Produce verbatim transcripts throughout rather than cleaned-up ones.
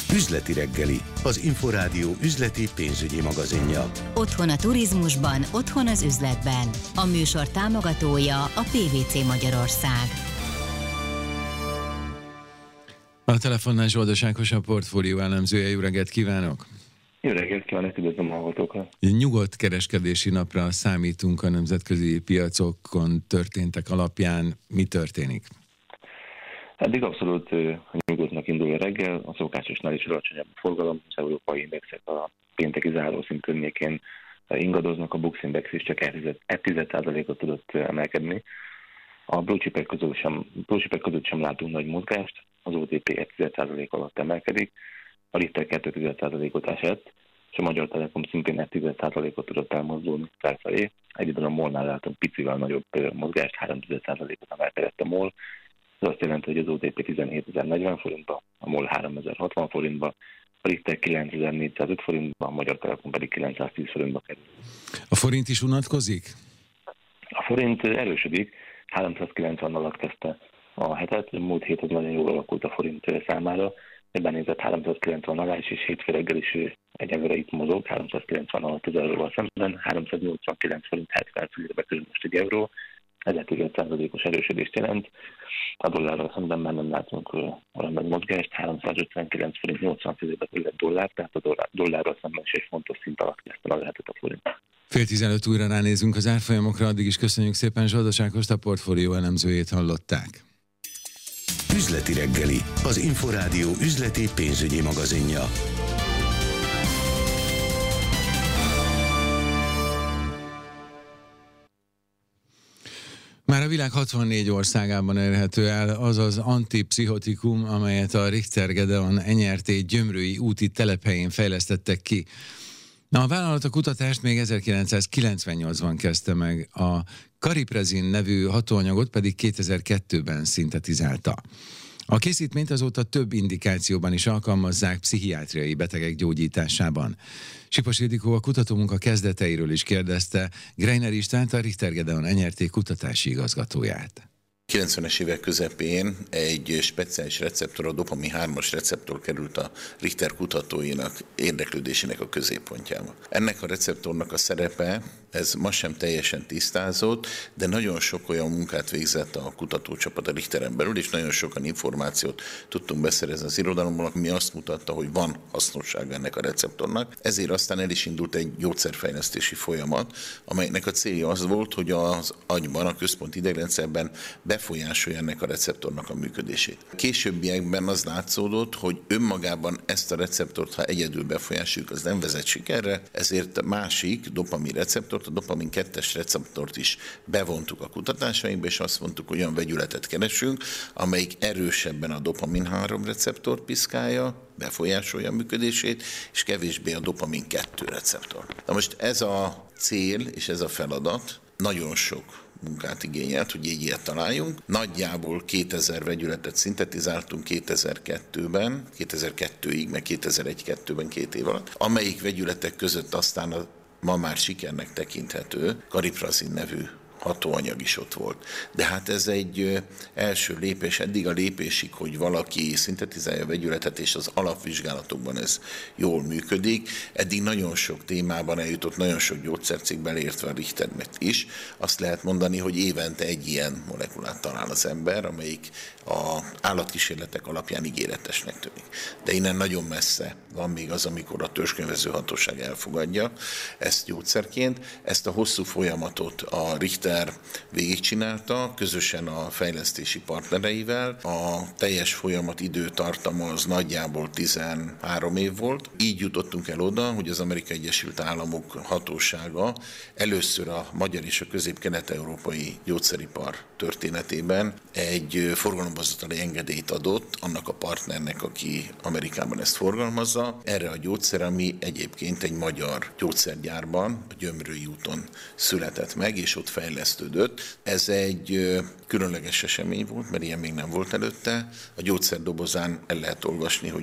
Üzleti reggeli, az Inforádió üzleti pénzügyi magazinja. Otthon a turizmusban, otthon az üzletben. A műsor támogatója a pé vé cé Magyarország. A telefonnál Zsoldos Ákos, a portfólió elemzője. Jó reggelt kívánok! Jó reggelt kívánok, üdvözlöm a hallgatókat! Nyugodt kereskedési napra számítunk a nemzetközi piacokon történtek alapján. Mi történik? Eddig abszolút nyugodtnak indul a reggel, a szokásosnál is alacsonyabb a forgalom, az európai indexek a pénteki zárószint környékén ingadoznak, a Bux Index is csak egy tized százalékot tudott emelkedni. A blue chipek között sem, blue chipek között sem látunk nagy mozgást, az o té pé egy tized százalék alatt emelkedik, a Richter két tized százalékot esett, és a Magyar Telekom szintén egy tized százalékot tudott elmozdulni felfelé. Egyébként a MOL-nál látunk picivel nagyobb mozgást, három tized százalékot emelkedett a MOL. Ez azt jelenti, hogy az o té pé tizenhétezer-negyven forintba, a MOL háromezer-hatvan forintba, a Richter kilencezer-négyszázöt forintba, a Magyar Telekom pedig kilencszáztíz forintba kerül. A forint is unatkozik? A forint erősödik, háromszázkilencven alatt kezdte a hetet, múlt hét az nagyon jól alakult a forint számára, ebben nézett háromszázkilencven alá is, és hétfő reggel is egyelőre itt mozog, háromszázkilencven alatt az euróval szemben, háromszáznyolcvankilenc forint hetven fillérbe kerül most egy euró, ez egy tized százalékos erősödést jelent. A dollárral szemben már nem látunk olyan nagy mozgást, háromszázötvenkilenc forint nyolcvan fillérbe kerül dollár, tehát a dollár, dollárral szemben is egy fontos szint alatt kezdte a lehetett a forint. Fél tizenöt újra ránézünk az árfolyamokra, addig is köszönjük szépen. Zsoldos Ákost, a portfólió elemzőjét hallották. Üzleti reggeli, az Inforádió üzleti pénzügyi magazinja. Már a világ hatvannégy országában érhető el az az antipszichotikum, amelyet a Richter Gedeon en er té gyömrői úti telephelyén fejlesztettek ki. Na, a vállalat a kutatást még ezerkilencszázkilencvennyolcban kezdte meg, a Cariprazin nevű hatóanyagot pedig kétezer-kettőben szintetizálta. A készítményt azóta több indikációban is alkalmazzák pszichiátriai betegek gyógyításában. Sipos Ildikó a kutatómunka kezdeteiről is kérdezte Greiner Istvánt, a Richter Gedeon en er té kutatási igazgatóját. kilencvenes évek közepén egy speciális receptor, a dopamin hármas receptor került a Richter kutatóinak érdeklődésének a középpontjába. Ennek a receptornak a szerepe, ez ma sem teljesen tisztázott, de nagyon sok olyan munkát végzett a kutatócsapat a Richteren belül, és nagyon sokan információt tudtunk beszerezni az irodalomból, ami azt mutatta, hogy van hasznossága ennek a receptornak. Ezért aztán el is indult egy gyógyszerfejlesztési folyamat, amelynek a célja az volt, hogy az agyban, a központi idegrendszerben befolyásolja ennek a receptornak a működését. Későbbiekben az látszódott, hogy önmagában ezt a receptort, ha egyedül befolyásoljuk, az nem vezet sikerre, ezért másik dopamin receptort, a dopamin kettes receptort is bevontuk a kutatásainkba, és azt mondtuk, hogy olyan vegyületet keresünk, amelyik erősebben a dopamin három receptort piszkálja, befolyásolja a működését, és kevésbé a dopamin kettő receptor. Na most ez a cél és ez a feladat nagyon sok munkát igényelt, hogy egy ilyet találjunk. Nagyjából kétezer vegyületet szintetizáltunk kétezer-kettőben, kétezer-kettőig, meg kétezer-egy-kettőben két év alatt, amelyik vegyületek között aztán a ma már sikernek tekinthető Cariprazin nevű hatóanyag is ott volt. De hát ez egy első lépés, eddig a lépésig, hogy valaki szintetizálja a vegyületet, és az alapvizsgálatokban ez jól működik. Eddig nagyon sok témában eljutott, nagyon sok gyógyszercég beleértve a Richtermet is. Azt lehet mondani, hogy évente egy ilyen molekulát talál az ember, amelyik az állatkísérletek alapján ígéretesnek tűnik. De innen nagyon messze van még az, amikor a törzskönyvező hatóság elfogadja ezt gyógyszerként. Ezt a hosszú folyamatot a Richter végigcsinálta, közösen a fejlesztési partnereivel. A teljes folyamat időtartama az nagyjából tizenhárom év volt. Így jutottunk el oda, hogy az Amerikai Egyesült Államok hatósága először a magyar és a közép-kelet-európai gyógyszeripar történetében egy forgalombozatali engedélyt adott annak a partnernek, aki Amerikában ezt forgalmazza. Erre a gyógyszer, ami egyébként egy magyar gyógyszergyárban, a Gyömrői úton született meg, és ott fejlesztett fejlesztődött. Ez egy különleges esemény volt, mert ilyen még nem volt előtte. A gyógyszer dobozán el lehet olvasni, hogy a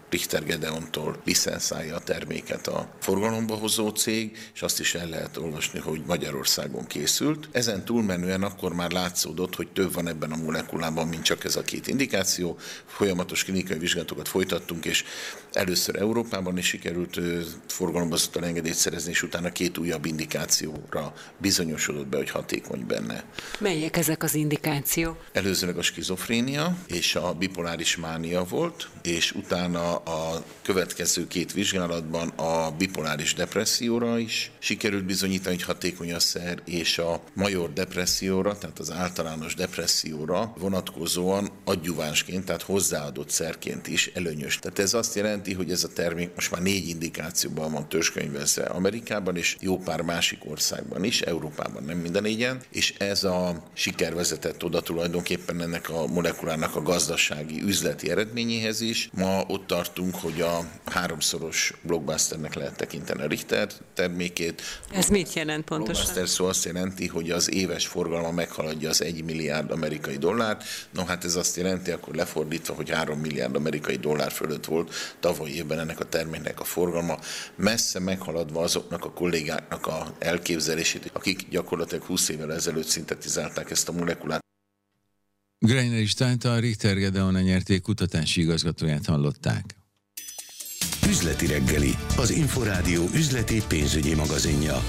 Richter Gedeontól licenszálja a terméket a forgalomba hozó cég, és azt is el lehet olvasni, hogy Magyarországon készült. Ezen túlmenően akkor már látszódott, hogy több van ebben a molekulában, mint csak ez a két indikáció. Folyamatos klinikai vizsgálatokat folytattunk, és először Európában is sikerült forgalomba engedélyt szerezni, és utána két újabb indikációra bizonyosodott be, hogy hatékony benne. Melyek ezek az indikációk? Előzőleg a skizofrénia és a bipoláris mánia volt, és utána a következő két vizsgálatban a bipoláris depresszióra is sikerült bizonyítani, hogy hatékony a szer, és a major depresszióra, tehát az általános depresszióra vonatkozóan adjuvánsként, tehát hozzáadott szerként is előnyös. Tehát ez azt jelenti, hogy ez a termék most már négy indikációban van törzskönyvezve Amerikában, és jó pár másik országban is, Európában nem minden négyen, és ez a siker vezetett oda tulajdonképpen ennek a molekulának a gazdasági, üzleti eredményéhez is. Ma ott tartunk, hogy a háromszoros blockbusternek lehet tekinteni a Richter termékét. Ez mit jelent pontosan? Blockbuster szó azt jelenti, hogy az éves forgalma meghaladja az egy milliárd amerikai dollárt. No, hát ez azt jelenti, akkor lefordítva, hogy három milliárd amerikai dollár fölött volt tavaly évben ennek a terméknek a forgalma, messze meghaladva azoknak a kollégáknak a elképzelését, akik gyakorlatilag húsz évvel ezelőtt szintetizálták ezt a molekulát. Greiner Istvánt, a Richter Gedeon enyerték kutatási igazgatóját hallották. Üzleti reggeli, az Inforádió üzleti pénzügyi magazinja.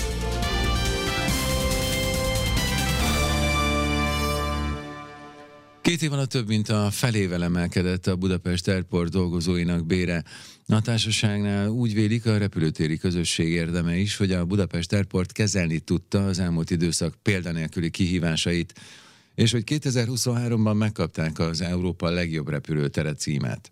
Két év alatt több mint a felével emelkedett a Budapest Airport dolgozóinak bére. A társaságnál úgy vélik, a repülőtéri közösség érdeme is, hogy a Budapest Airport kezelni tudta az elmúlt időszak példanélküli kihívásait, és hogy kétezer-huszonháromban megkapták az Európa legjobb repülőtere címet.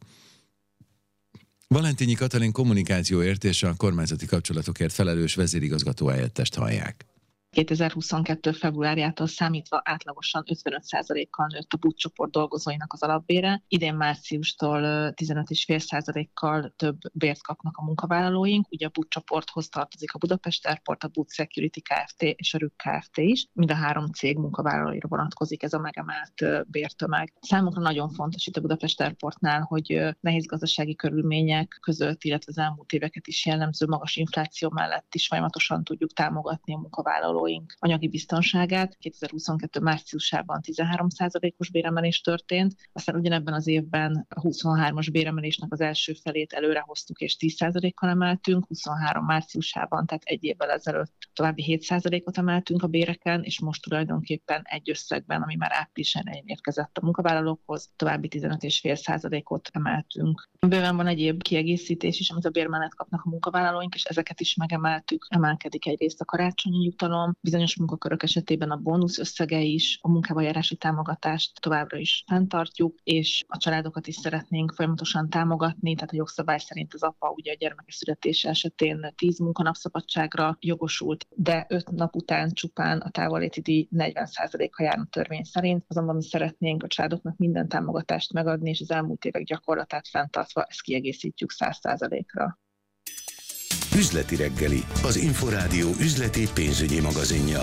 Valentinyi Katalin kommunikációért és a kormányzati kapcsolatokért felelős vezérigazgató helyettest hallják. kétezer-huszonkettő februárjától számítva átlagosan ötvenöt százalékkal nőtt a BUT csoport dolgozóinak az alapbére. Idén márciustól tizenöt egész öt százalékkal több bért kapnak a munkavállalóink. Ugye a BUT csoporthoz tartozik a Budapest Airport, a BUT Security Kft. És a Rük Kft. Is. Mind a három cég munkavállalóira vonatkozik ez a megemelt bértömeg. Számunkra nagyon fontos itt a Budapest Airportnál, hogy nehéz gazdasági körülmények között, illetve az elmúlt éveket is jellemző magas infláció mellett is folyamatosan tudjuk támogatni a munkavállalókat anyagi biztonságát. kétezer-huszonkettő márciusában tizenhárom százalékos béremelés történt, aztán ugyanebben az évben a huszonhármas béremelésnek az első felét előre hoztuk és tíz százalékkal emeltünk, huszonhárom márciusában, tehát egy évvel ezelőtt további hét százalékot emeltünk a béreken, és most tulajdonképpen egy összegben, ami már április elején érkezett a munkavállalókhoz, további tizenöt egész öt százalékot emeltünk. Bőven van egyéb kiegészítés is, amit a bér mellett kapnak a munkavállalóink, és ezeket is megemeltük. Emelkedik egyrészt a karácsonyi jutalom, bizonyos munkakörök esetében a bónusz összege is, a munkába járási támogatást továbbra is fenntartjuk, és a családokat is szeretnénk folyamatosan támogatni, tehát a jogszabály szerint az apa ugye a gyermeke születése esetén tíz munkanapszabadságra jogosult, de öt nap után csupán a távolléti díj negyven százaléka jár a törvény szerint, azonban mi szeretnénk a családoknak minden támogatást megadni, és az elmúlt évek gyakorlatát fenntartva ezt kiegészítjük száz százalékra. Üzleti reggeli, az Inforádió üzleti pénzügyi magazinja.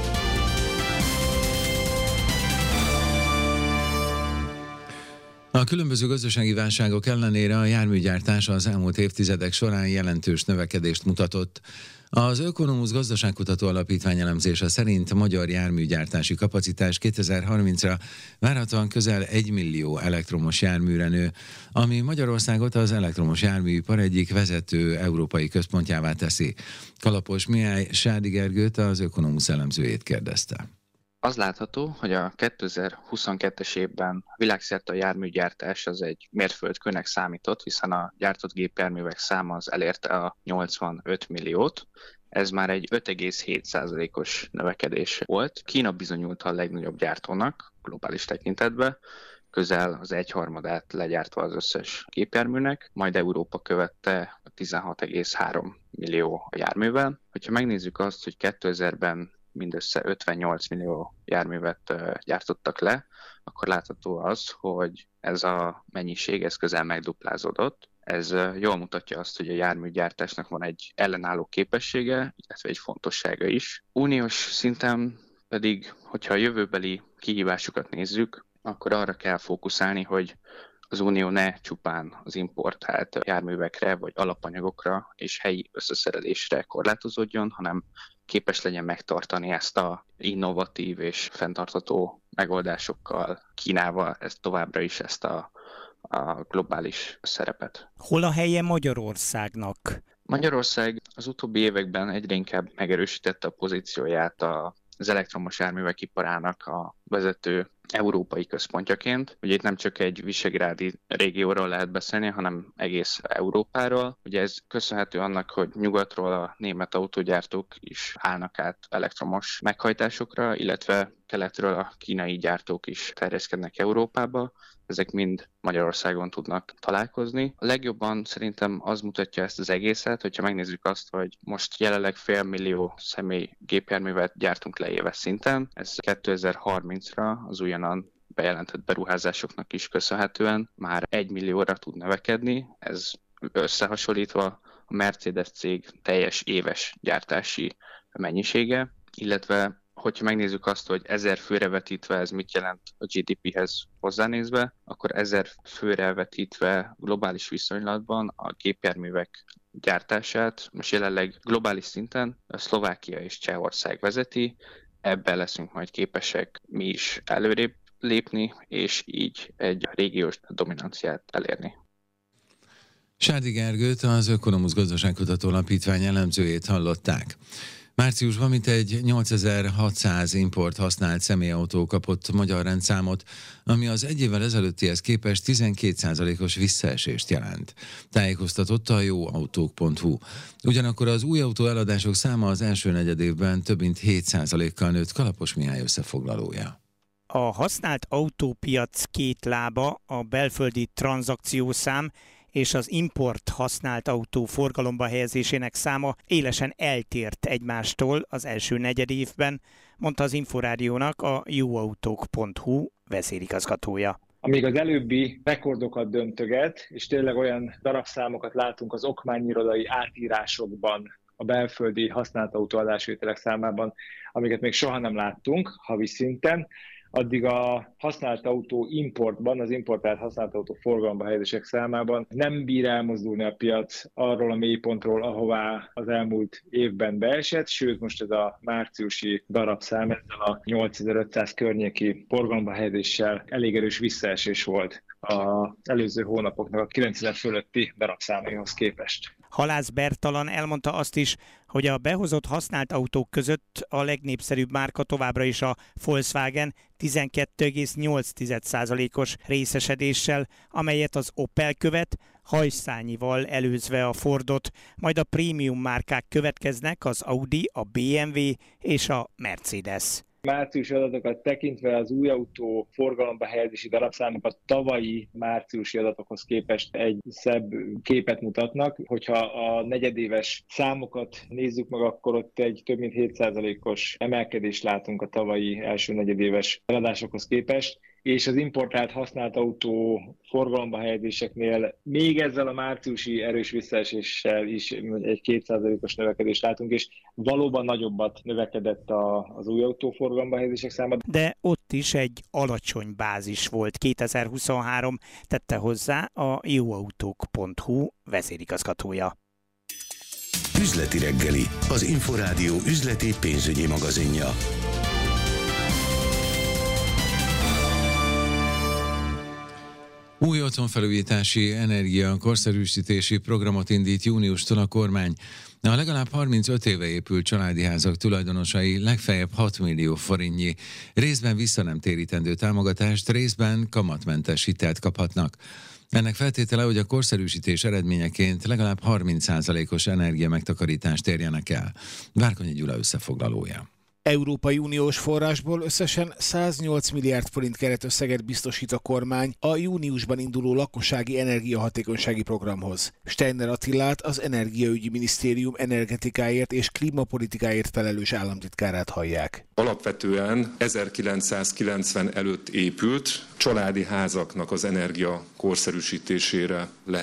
A különböző gazdasági válságok ellenére a járműgyártás az elmúlt évtizedek során jelentős növekedést mutatott. Az Ökonomusz Gazdaságkutató Alapítvány elemzése szerint a magyar járműgyártási kapacitás kétezer-harmincra várhatóan közel egy millió elektromos járműre nő, ami Magyarországot az elektromos járműipar egyik vezető európai központjává teszi. Kalapos Mihály Sádi Gergőt, az Ökonomusz elemzőjét kérdezte. Az látható, hogy a kétezer-huszonkettes évben világszerte a járműgyártás az egy mérföldkőnek számított, hiszen a gyártott gépjárművek száma az elérte a nyolcvanöt milliót. Ez már egy öt egész hét százalékos növekedés volt. Kína bizonyult a legnagyobb gyártónak globális tekintetben, közel az egyharmadát legyártva az összes gépjárműnek, majd Európa követte a tizenhat egész három millió járművel. Hogyha megnézzük azt, hogy kétezerben mindössze ötvennyolc millió járművet gyártottak le, akkor látható az, hogy ez a mennyiség ez közel megduplázódott. Ez jól mutatja azt, hogy a járműgyártásnak van egy ellenálló képessége, illetve egy fontossága is. Uniós szinten pedig, hogyha a jövőbeli kihívásokat nézzük, akkor arra kell fókuszálni, hogy az Unió ne csupán az importált járművekre vagy alapanyagokra és helyi összeszerelésre korlátozódjon, hanem képes legyen megtartani ezt a innovatív és fenntartható megoldásokkal, kínálva ezt továbbra is ezt a, a globális szerepet. Hol a helye Magyarországnak? Magyarország az utóbbi években egyre inkább megerősítette a pozícióját az elektromos járművek iparának a vezető európai központjaként. Ugye itt nem csak egy visegrádi régióról lehet beszélni, hanem egész Európáról. Ugye ez köszönhető annak, hogy nyugatról a német autógyártók is állnak át elektromos meghajtásokra, illetve keletről a kínai gyártók is terjeszkednek Európába. Ezek mind Magyarországon tudnak találkozni. A legjobban szerintem az mutatja ezt az egészet, hogyha megnézzük azt, hogy most jelenleg félmillió személy gépjárművet gyártunk le éves szinten. Ez kétezer-harmincra az újonnan bejelentett beruházásoknak is köszönhetően már egy millióra tud növekedni. Ez összehasonlítva a Mercedes cég teljes éves gyártási mennyisége, illetve hogyha megnézzük azt, hogy ezer főre vetítve ez mit jelent a gé dé péhez hozzánézve, akkor ezer főre vetítve globális viszonylatban a gépjárművek gyártását most jelenleg globális szinten a Szlovákia és Csehország vezeti, ebben leszünk majd képesek mi is előrébb lépni, és így egy régiós dominanciát elérni. Sádi Gergőt, az Ökonomusz Gazdaságkutató Alapítvány elemzőjét hallották. Márciusban mintegy nyolcezer-hatszáz import használt személyautó kapott magyar rendszámot, ami az egy évvel ezelőttihez képest tizenkét százalékos visszaesést jelent. Tájékoztatott a jóautók pont hu. Ugyanakkor az új autó eladások száma az első negyedévben több mint hét százalékkal nőtt. Kalapos Mihály összefoglalója. A használt autópiac két lába, a belföldi tranzakciószám és az import használt autó forgalomba helyezésének száma élesen eltért egymástól az első negyedévben, mondta az Inforádiónak a jóautók pont hu vezérigazgatója. Amíg az előbbi rekordokat döntöget, és tényleg olyan darabszámokat látunk az okmányirodai átírásokban, a belföldi használt autó adásvételek számában, amiket még soha nem láttunk havi szinten, addig a használt autó importban, az importált használt autó forgalomba helyezések számában nem bír elmozdulni a piac arról a mélypontról, ahová az elmúlt évben beesett, sőt most ez a márciusi darabszám ezzel a nyolcezer-ötszáz környéki forgalomba helyezéssel elég erős visszaesés volt az előző hónapoknak a kilencezer fölötti darabszámaihoz képest. Halász Bertalan elmondta azt is, hogy a behozott használt autók között a legnépszerűbb márka továbbra is a Volkswagen tizenkét egész nyolc százalékos részesedéssel, amelyet az Opel követ, hajszányival előzve a Fordot, majd a prémium márkák következnek, az Audi, a bé em vé és a Mercedes. Márciusi adatokat tekintve az új autó forgalomba helyezési darabszámok a tavalyi márciusi adatokhoz képest egy szebb képet mutatnak. Hogyha a negyedéves számokat nézzük meg, akkor ott egy több mint hét százalékos emelkedést látunk a tavalyi első negyedéves eladásokhoz képest, és az importált használt autó forgalomba helyezéseknél még ezzel a márciusi erős visszaeséssel is egy két százalékos növekedést látunk, és valóban nagyobbat növekedett a, az új autó forgalomba helyezések száma. De ott is egy alacsony bázis volt. kétezer-huszonhárom tette hozzá a jóautók pont hu vezérigazgatója. Üzleti reggeli, az Inforádió üzleti pénzügyi magazinja. Új otthonfelújítási energia korszerűsítési programot indít júniustól a kormány. A legalább harmincöt éve épült családi házak tulajdonosai legfeljebb hat millió forintnyi részben vissza nem térítendő támogatást, részben kamatmentes hitelt kaphatnak. Ennek feltétele, hogy a korszerűsítés eredményeként legalább harminc százalékos energia megtakarítást érjenek el. Várkonyi Gyula összefoglalója. Európai Uniós forrásból összesen száznyolc milliárd forint keretösszeget biztosít a kormány a júniusban induló lakossági energiahatékonysági programhoz. Steiner Attilát, az Energiaügyi Minisztérium energetikáért és klímapolitikáért felelős államtitkárát hallják. Alapvetően ezerkilencszázkilencven előtt épült családi házaknak az energia korszerűsítésére lehet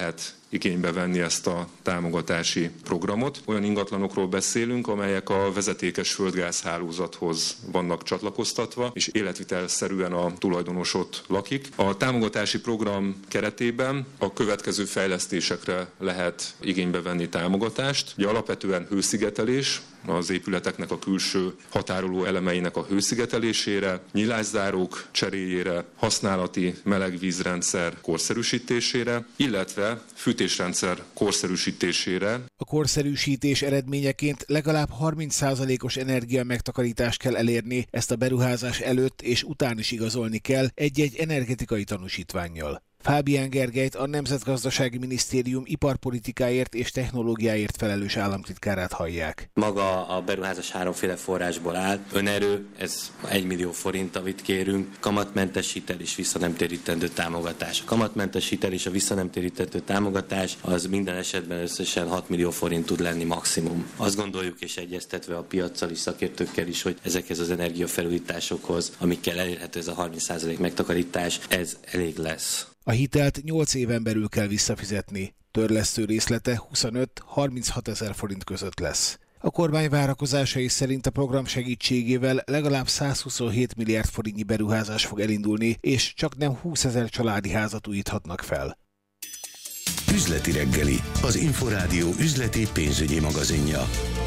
igénybe venni ezt a támogatási programot. Olyan ingatlanokról beszélünk, amelyek a vezetékes földgázhálózathoz vannak csatlakoztatva, és életvitelszerűen a tulajdonos ott lakik. A támogatási program keretében a következő fejlesztésekre lehet igénybe venni támogatást. Ugye alapvetően hőszigetelés, az épületeknek a külső határoló elemeinek a hőszigetelésére, nyilászárók cseréjére, használati melegvízrendszer korszerűsítésére, illetve fűtésrendszer korszerűsítésére. A korszerűsítés eredményeként legalább harminc százalékos energia megtakarítást kell elérni, ezt a beruházás előtt és után is igazolni kell egy-egy energetikai tanúsítvánnyal. Fábián Gergelyt, a Nemzetgazdasági Minisztérium iparpolitikáért és technológiáért felelős államtitkárát hallják. Maga a beruházás háromféle forrásból áll. Önerő, ez egy millió forint, amit kérünk. Kamatmentes hitel és visszanemtérítendő támogatás. A kamatmentes hitel és a visszanemtérítendő támogatás az minden esetben összesen hat millió forint tud lenni maximum. Azt gondoljuk, és egyeztetve a piaccal és szakértőkkel is, hogy ezekhez az energiafelújításokhoz, amikkel elérhető ez a harminc százalék megtakarítás, ez elég lesz. A hitelt nyolc éven belül kell visszafizetni. Törlesztő részlete huszonöt-harminchat ezer forint között lesz. A kormány várakozásai szerint a program segítségével legalább százhuszonhét milliárd forintnyi beruházás fog elindulni, és csak nem húszezer családi házat újíthatnak fel. Üzleti reggeli, az Inforádió üzleti pénzügyi magazinja.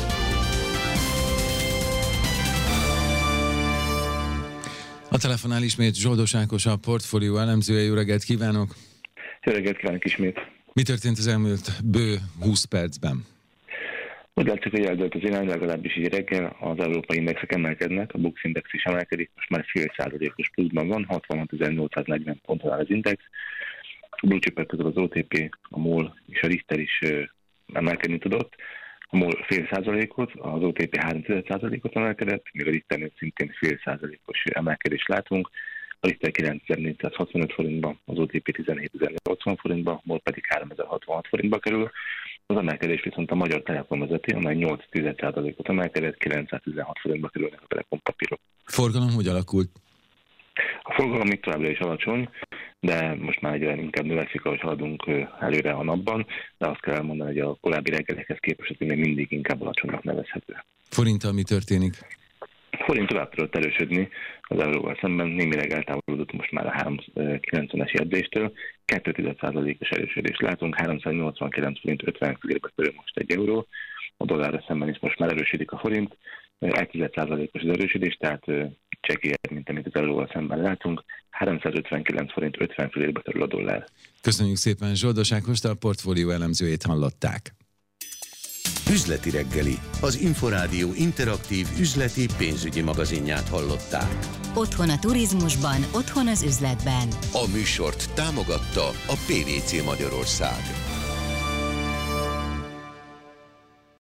A telefonnál ismét Zsoldos Ákos, a portfólió elemzője. Jó reggelt kívánok! Jó reggelt kívánok ismét! Mi történt az elmúlt bő húsz percben? Úgy látszik, hogy eldőlt az irány, legalábbis így reggel az európai indexek emelkednek, a Bux Index is emelkedik, most már fél százalékos pluszban van, hatvanhatezer-nyolcszáznegyven ponton áll az index. A blue chipek közül az o té pé, a MOL és a Richter is emelkedni tudott. A MOL fél százalékot, az o té pé három százalékot emelkedett, míg a Richternél szintén fél százalékos emelkedést látunk. A Richter kilencezer-négyszázhatvanöt forintba, az o té pé tizenhétezer-nyolcvan forintba, MOL pedig háromezer-hatvanhat forintba kerül. Az emelkedés viszont a Magyar Telekom vezeti, amely nyolc százalékot emelkedett, kilencszáztizenhat forintba kerülnek a Telekom papírok. Forgalom hogy alakult? A forgalom még továbbra is alacsony, de most már egyre inkább növekszik, ahogy haladunk előre a napban, de azt kell elmondani, hogy a korábbi reggelekhez képest még mindig inkább alacsonynak nevezhető. Forinttal mi történik? A forint tovább tudott erősödni az euróval szemben, némileg eltávolodott most már a három kilencvenes jegyzéstől, két százalékos erősödést látunk, háromszáznyolcvankilenc forint ötven fillérbe kerül most egy euró, a dollárra szemben is most már erősödik a forint, egy százalékos az erősödés, tehát csekélyebb, mint amit az euróval szemben látunk, háromszázötvenkilenc forint ötven fillérbe kerül a dollár. Köszönjük szépen Zsoldos Ákost, a portfólió elemzőjét hallották. Üzleti reggeli, az Inforádió interaktív üzleti pénzügyi magazinját hallották. Otthon a turizmusban, otthon az üzletben. A műsort támogatta a pé vé cé Magyarország.